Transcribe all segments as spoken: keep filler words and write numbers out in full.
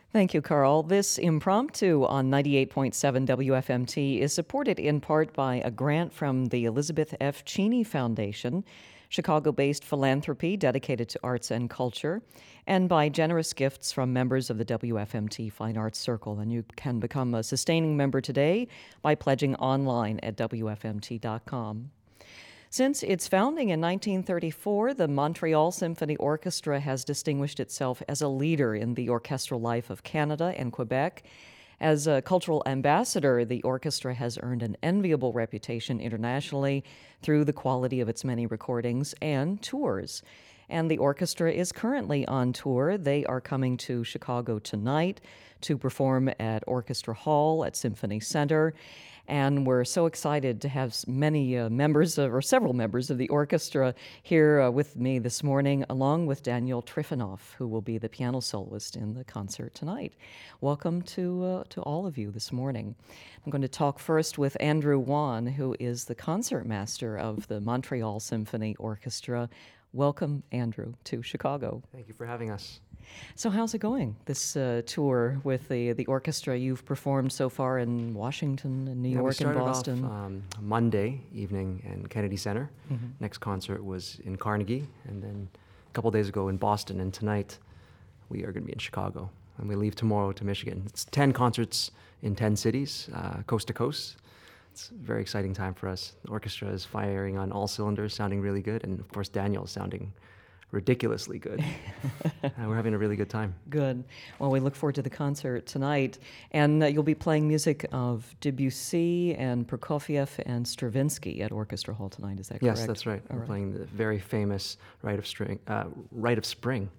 Thank you, Carl. This impromptu on ninety-eight point seven W F M T is supported in part by a grant from the Elizabeth F. Cheney Foundation, Chicago-based philanthropy dedicated to arts and culture, and by generous gifts from members of the W F M T Fine Arts Circle. And you can become a sustaining member today by pledging online at W F M T dot com. Since its founding in nineteen thirty-four, the Montreal Symphony Orchestra has distinguished itself as a leader in the orchestral life of Canada and Quebec. As a cultural ambassador, the orchestra has earned an enviable reputation internationally through the quality of its many recordings and tours. And the orchestra is currently on tour. They are coming to Chicago tonight to perform at Orchestra Hall at Symphony Center. And we're so excited to have many uh, members, of, or several members of the orchestra here uh, with me this morning, along with Daniel Trifanoff, who will be the piano soloist in the concert tonight. Welcome to uh, to all of you this morning. I'm going to talk first with Andrew Wan, who is the concertmaster of the Montreal Symphony Orchestra. Welcome, Andrew, to Chicago. Thank you for having us. So how's it going, this uh, tour with the the orchestra? You've performed so far in Washington and New yeah, York we and started Boston. Off, um, Monday evening in Kennedy Center. Mm-hmm. Next concert was in Carnegie, and then a couple days ago in Boston. And tonight we are going to be in Chicago, and we leave tomorrow to Michigan. It's ten concerts in ten cities, uh, coast to coast. It's a very exciting time for us. The orchestra is firing on all cylinders, sounding really good, and of course Daniel is sounding ridiculously good. uh, we're having a really good time. Good. Well, we look forward to the concert tonight. And uh, you'll be playing music of Debussy and Prokofiev and Stravinsky at Orchestra Hall tonight. Is that correct? Yes, that's right. All We're right. playing the very famous Rite of, String, uh, Rite of Spring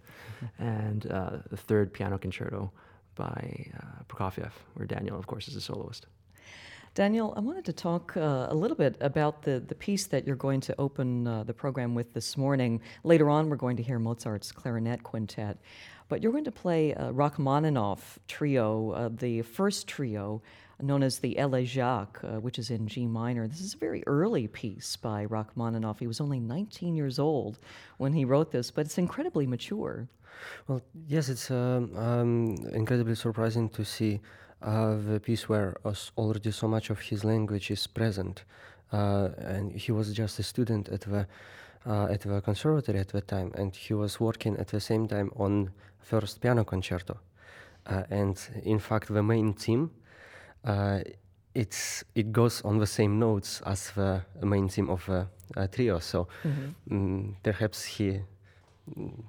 and uh, the third piano concerto by uh, Prokofiev, where Daniel, of course, is a soloist. Daniel, I wanted to talk uh, a little bit about the, the piece that you're going to open uh, the program with this morning. Later on, we're going to hear Mozart's Clarinet Quintet. But you're going to play a Rachmaninoff trio, uh, the first trio, known as the Elegiac, uh, which is in G minor. This is a very early piece by Rachmaninoff. He was only nineteen years old when he wrote this, but it's incredibly mature. Well, yes, it's um, um, incredibly surprising to see uh, the piece where us already so much of his language is present. Uh, and he was just a student at the uh, at the conservatory at that time, and he was working at the same time on first piano concerto. Uh, and in fact, the main theme uh, it's it goes on the same notes as the main theme of the uh, trio. So Mm-hmm. mm, perhaps he. Mm,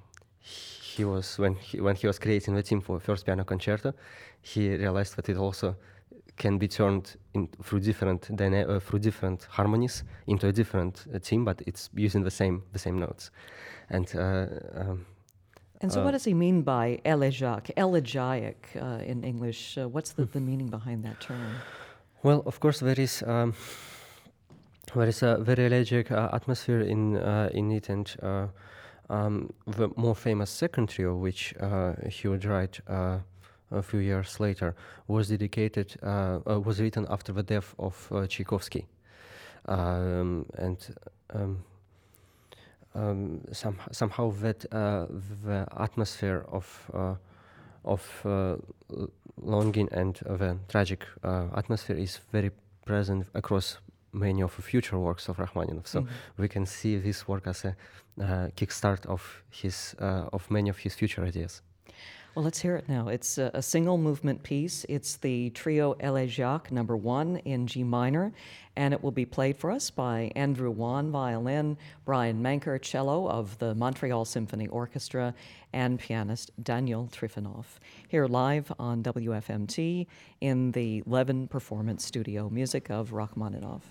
He was when he when he was creating the theme for first piano concerto, he realized that it also can be turned in through different dyna- uh, through different harmonies into a different uh, theme, but it's using the same the same notes. And uh, um, And so, Uh, what does he mean by elegiac, elegiac uh, in English? Uh, what's the, the meaning behind that term? well, of course, there is um, there is a very elegiac uh, atmosphere in uh, in it, and uh, um, the more famous second trio, which uh, he would write uh, a few years later, was dedicated uh, uh, was written after the death of uh, Tchaikovsky, um, and. Um, Um, some, somehow that uh, the atmosphere of uh, of uh, l- longing and uh, the tragic uh, atmosphere is very present across many of the future works of Rachmaninoff. So Mhm. we can see this work as a uh, kickstart of his uh, of many of his future ideas. Well, let's hear it now. It's a, a single movement piece. It's the Trio Elegiac number one in G minor, and it will be played for us by Andrew Wan, violin, Brian Manker, cello of the Montreal Symphony Orchestra, and pianist Daniel Trifanoff. Here live on W F M T in the Levin Performance Studio, music of Rachmaninoff.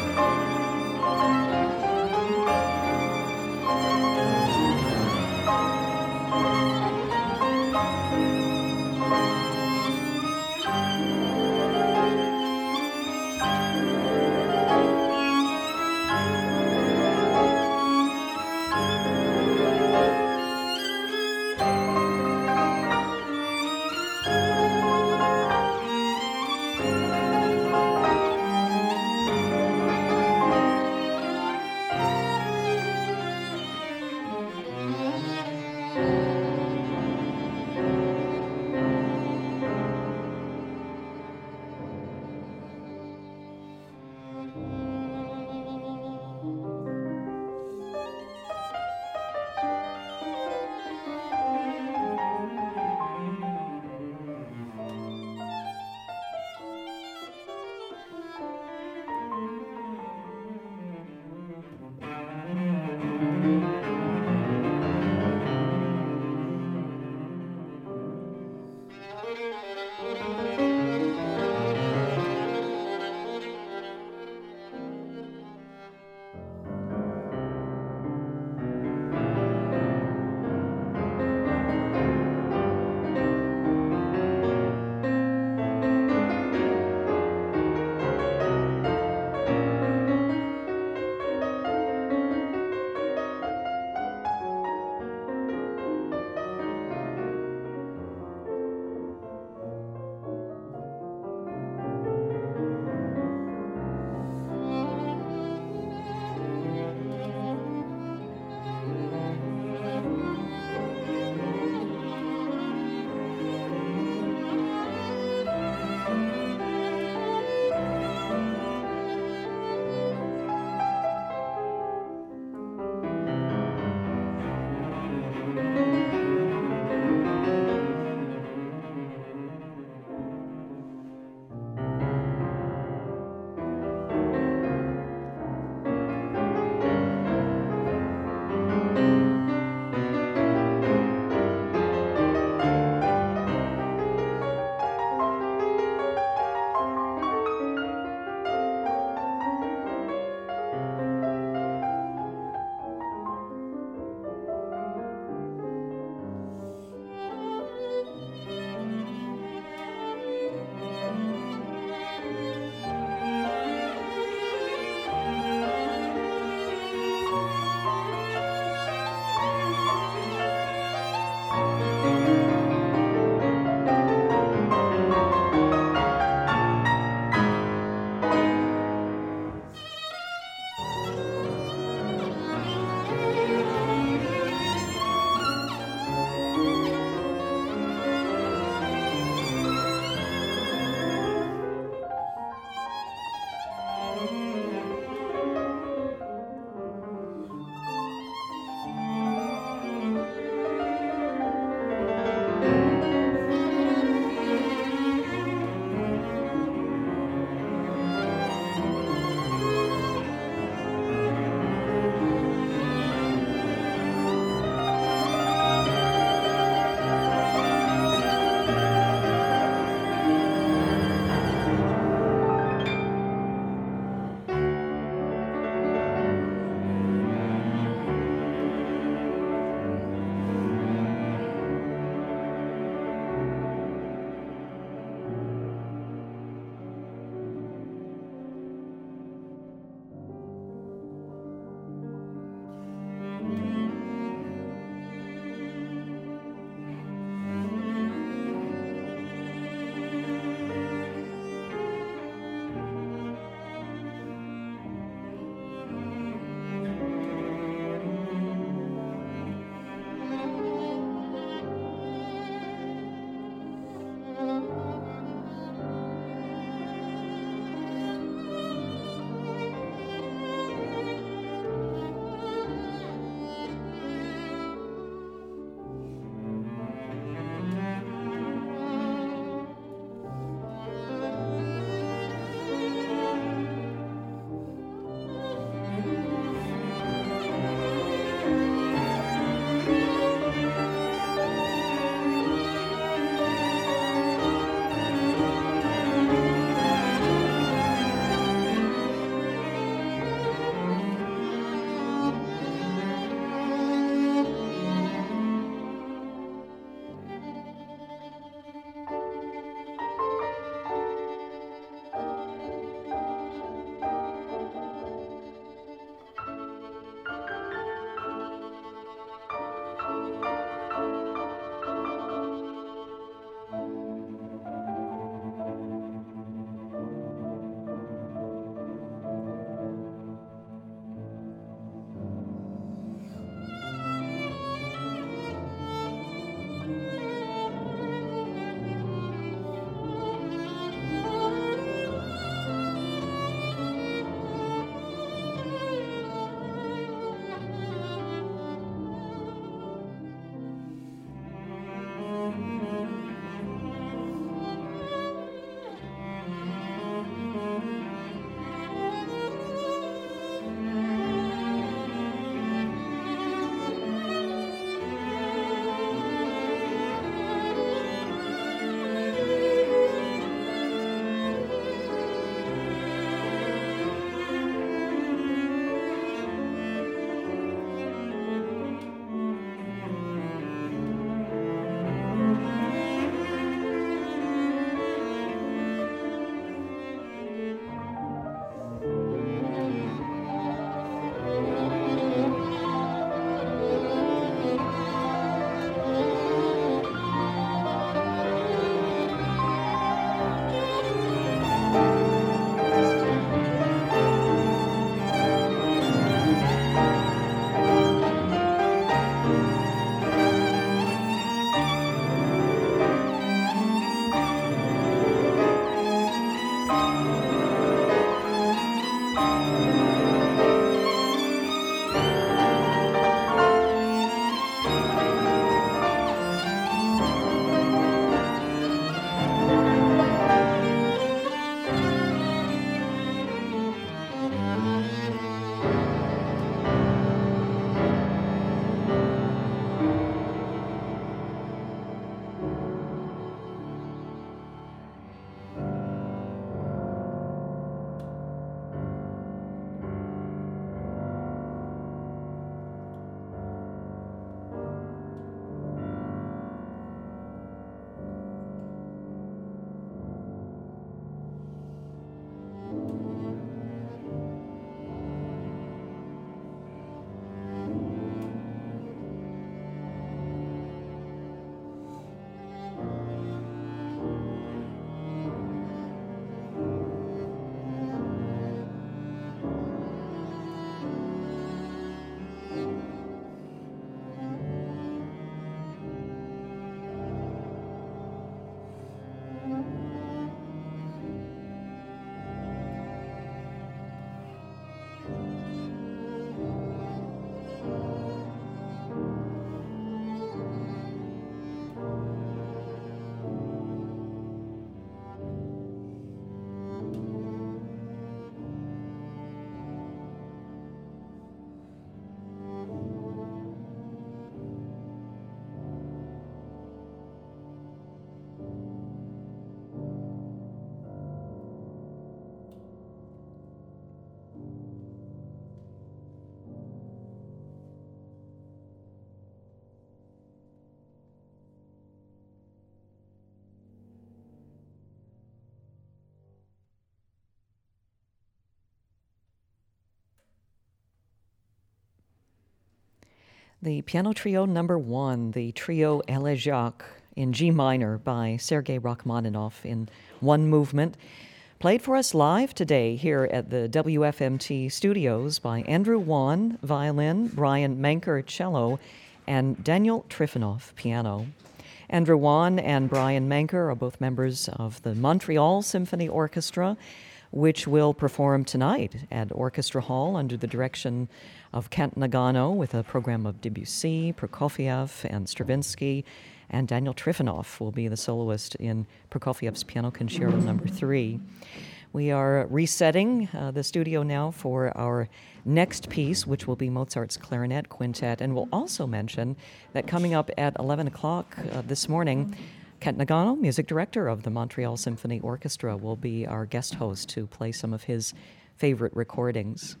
The piano trio number one, the trio Elegiac in G minor by Sergei Rachmaninoff in one movement, played for us live today here at the W F M T studios by Andrew Wan, violin, Brian Manker, cello, and Daniel Trifonov, piano. Andrew Wan and Brian Manker are both members of the Montreal Symphony Orchestra, which will perform tonight at Orchestra Hall under the direction of Kent Nagano with a program of Debussy, Prokofiev, and Stravinsky, and Daniel Trifonov will be the soloist in Prokofiev's Piano Concerto number three. We are resetting uh, the studio now for our next piece, which will be Mozart's Clarinet Quintet, and we'll also mention that coming up at eleven o'clock uh, this morning, Kent Nagano, music director of the Montreal Symphony Orchestra, will be our guest host to play some of his favorite recordings.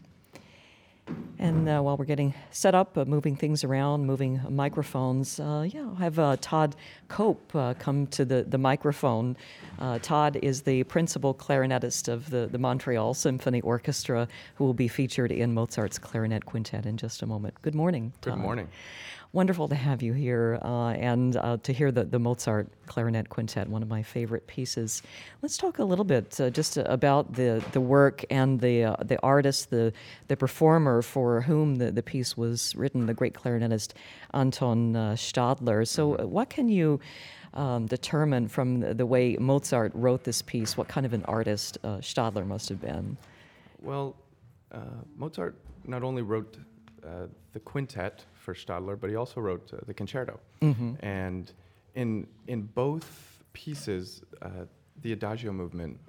And uh, while we're getting set up, uh, moving things around, moving microphones, uh, yeah, I'll have uh, Todd Cope uh, come to the, the microphone. Uh, Todd is the principal clarinetist of the, the Montreal Symphony Orchestra, who will be featured in Mozart's Clarinet Quintet in just a moment. Good morning, Todd. Good morning. Wonderful to have you here uh, and uh, to hear the, the Mozart Clarinet Quintet, one of my favorite pieces. Let's talk a little bit uh, just about the, the work and the uh, the artist, the the performer for whom the, the piece was written, the great clarinetist Anton uh, Stadler. So uh, what can you um, determine from the, the way Mozart wrote this piece? What kind of an artist uh, Stadler must have been? Well, uh, Mozart not only wrote uh, the quintet for Stadler, but he also wrote uh, the concerto. Mm-hmm. And in in both pieces, uh, the adagio movements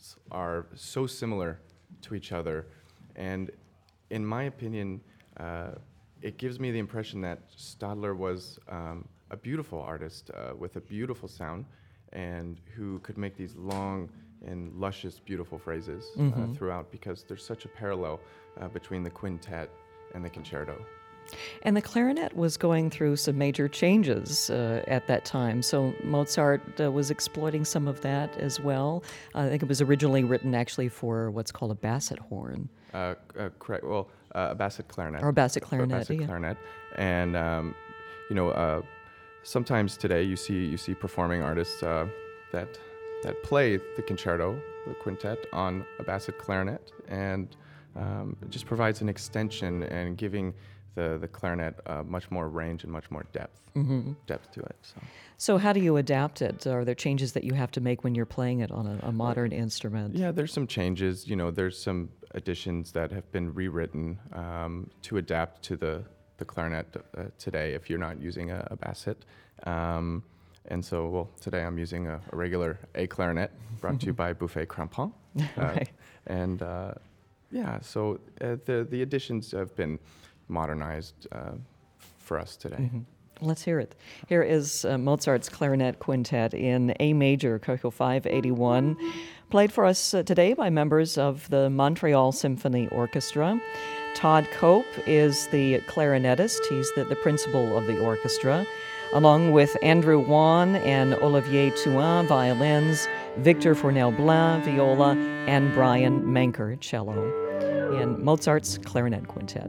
are so similar to each other. And in my opinion, uh, it gives me the impression that Stadler was um, a beautiful artist uh, with a beautiful sound and who could make these long and luscious, beautiful phrases mm-hmm. uh, throughout, because there's such a parallel uh, between the quintet and the concerto. And the clarinet was going through some major changes uh, at that time, so Mozart uh, was exploiting some of that as well. Uh, I think it was originally written actually for what's called a basset horn. Uh, uh, correct. Well, uh, a basset clarinet. Or a basset clarinet. A basset yeah. clarinet, and um, you know, uh, sometimes today you see you see performing artists uh, that that play the concerto, the quintet, on a basset clarinet, and um, it just provides an extension and giving the the clarinet uh, much more range and much more depth mm-hmm. depth to it. So. so how do you adapt it? Are there changes that you have to make when you're playing it on a, a modern well, instrument? Yeah, there's some changes. You know, there's some additions that have been rewritten um, to adapt to the the clarinet uh, today. If you're not using a, a basset, um, and so well today I'm using a, a regular A clarinet brought to you by Buffet Crampon. Uh, right. And uh, yeah, so uh, the the additions have been modernized uh, for us today. Mm-hmm. Let's hear it. Here is uh, Mozart's Clarinet Quintet in A major, Köchel five eighty-one, played for us uh, today by members of the Montreal Symphony Orchestra. Todd Cope is the clarinetist. He's the, the principal of the orchestra, along with Andrew Wan and Olivier Touin, violins, Victor Fournel-Blin, viola, and Brian Manker, cello, in Mozart's Clarinet Quintet.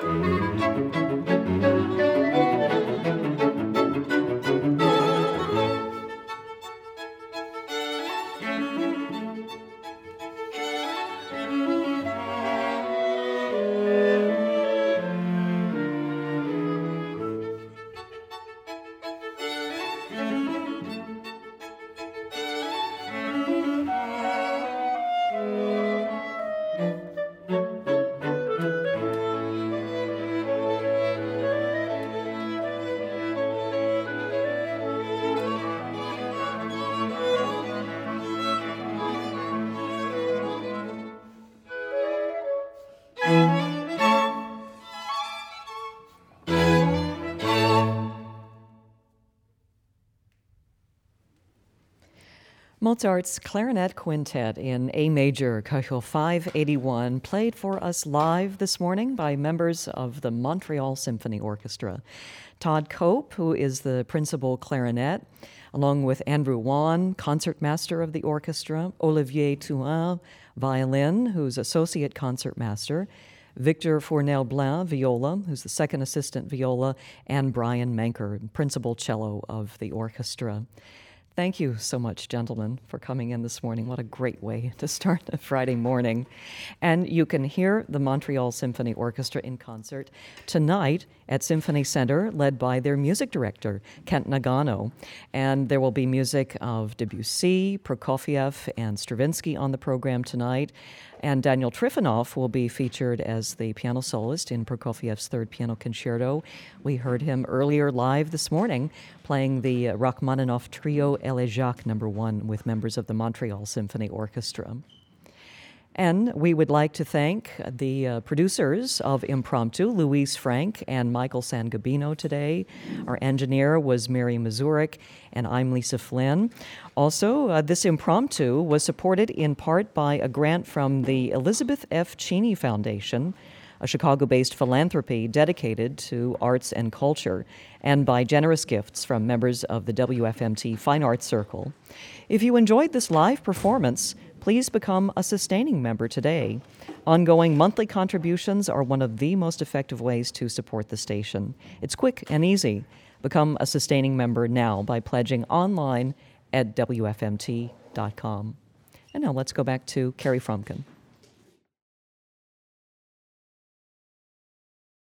Mozart's Clarinet Quintet in A major, Köchel five eighty-one, played for us live this morning by members of the Montreal Symphony Orchestra. Todd Cope, who is the principal clarinet, along with Andrew Wan, concertmaster of the orchestra, Olivier Touin, violin, who's associate concertmaster, Victor Fournel-Blin, viola, who's the second assistant viola, and Brian Manker, principal cello of the orchestra. Thank you so much, gentlemen, for coming in this morning. What a great way to start a Friday morning. And you can hear the Montreal Symphony Orchestra in concert tonight at Symphony Center, led by their music director, Kent Nagano. And there will be music of Debussy, Prokofiev, and Stravinsky on the program tonight. And Daniel Trifonov will be featured as the piano soloist in Prokofiev's Third Piano Concerto. We heard him earlier live this morning playing the Rachmaninoff Trio Elegiac number one with members of the Montreal Symphony Orchestra. And we would like to thank the uh, producers of Impromptu, Louise Frank and Michael Sangabino today. Our engineer was Mary Mazurek, and I'm Lisa Flynn. Also, uh, this Impromptu was supported in part by a grant from the Elizabeth F. Cheney Foundation, a Chicago-based philanthropy dedicated to arts and culture, and by generous gifts from members of the W F M T Fine Arts Circle. If you enjoyed this live performance, please become a sustaining member today. Ongoing monthly contributions are one of the most effective ways to support the station. It's quick and easy. Become a sustaining member now by pledging online at W F M T dot com. And now let's go back to Carrie Fromkin.